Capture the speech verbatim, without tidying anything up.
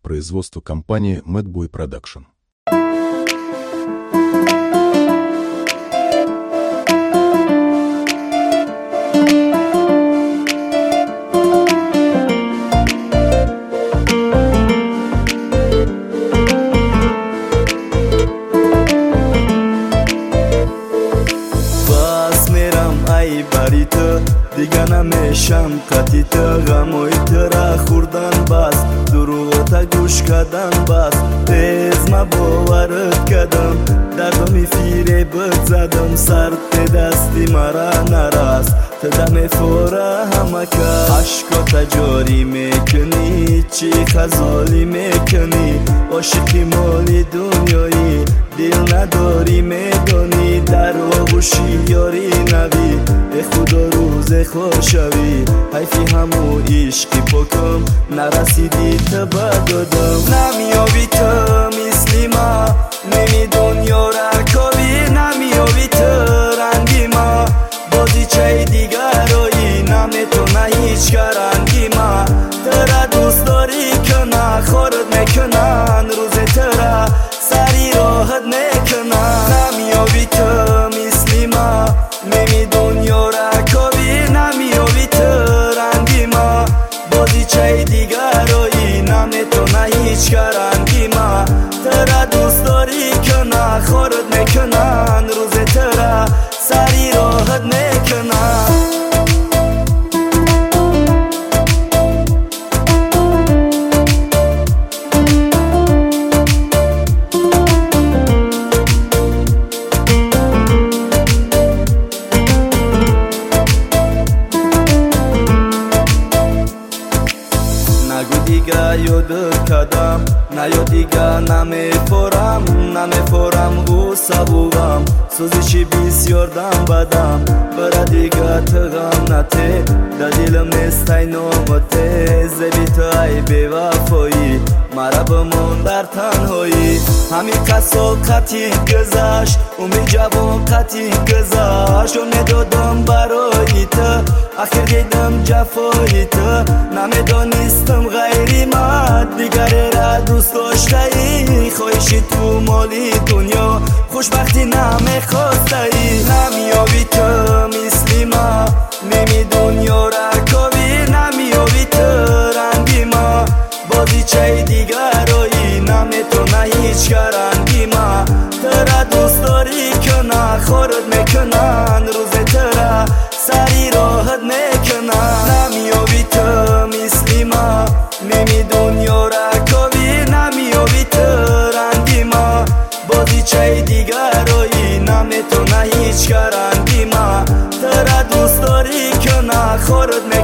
производство компании Madboy Production. دیگه نمیشم قطیت غموی ترا خوردن بس دروغتا گوش کردن بس تیز ما باورت کردم دردمی فیره بد زدم سر دستی مرا نرست تدم فورا همه که عشقا تجاری میکنی چی خزالی میکنی عاشقی مالی دنیایی دل نداری میدانی در آغوشی یاری نبی ای خدا روز خوشوی حیفی همو عشقی پاکم نرسیدی تبا دادم نمیابی تو مثلی ما نمی دنیا را کابی نمیابی تو رنگی ما بازی چه دیگرایی نمی تو نه هیچ رنگی ما ترا دوست داری که نه خورد میکنن روز ترا سری راحت میکنن نمیابی تو مثلی ما نمی دنیا را کابی نمیابی تو رنگی ما بازی چه دیگرایی نمی تو نه هیچ رنگی ما ترا دوست داری که نه خورد میکنن روز ترا سری راحت میکنن نگو دیگه یاد کردم نه یا دیگه نمیفورم نمیفورم غصه بوغم سوزشی بسیار دم بدم برا دیگه تغم نته در دلم نیستی نامته زبی تو ای بیوفایی مرا بمون در تنهایی همین قصال قطعی گذشت امید جوان قطعی گذشت و ندادم برای تو آخر دیدم جفایی تو نمیدانستم غیری من دیگری را دوست داشته ای خواهشی تو مالی دنیا خوشبختی نمیخواسته ای نمیابی تو مثلی ما نمی دنیا را کابی نمیابی تو رنگی ما بازی چه دیگرایی نمی تو نه هیچ رنگی ما ترا دوست داری که نه خورد میکنن روز ترا سری راحت میکنن نمیابی تو مثلی ما نمی دنیا را کابی نمیابی تو رنگی ما بازی چه دیگرایی نمی تو نه هیچ رنگی ما ترا دوست داری که نه خورد